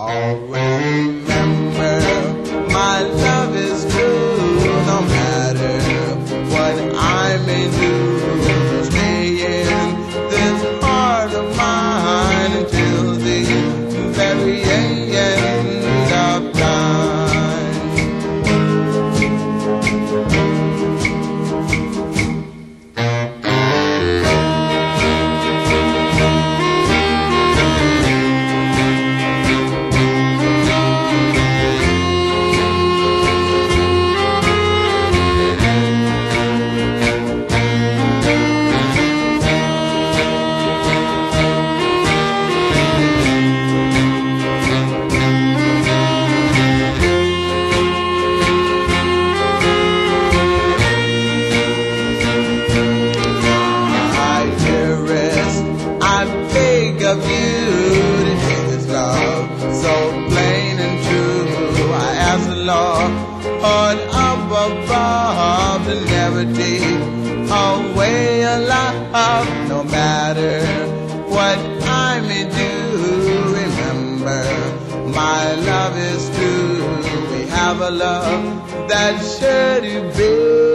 Always remember, my love is true, no matter what I may do. Stay in this heart of mine until the very end of time. Of you to take this love so plain and true. I ask the Lord up above to never take away your love, no matter what I may do. Remember, my love is true. We have a love that's sure to be.